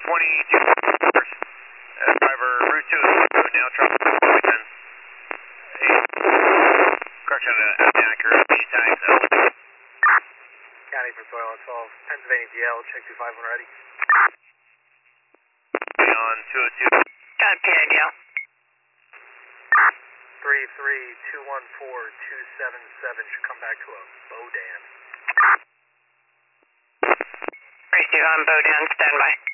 22, driver Route 2 is now traffic 10. Correction, accurate, the tags, County for Soil 12, Pennsylvania DL, check 25 when ready. On 202. Got PIDL. 33214-277 should come back to a Bodan. Race 2 on Bodan, standby.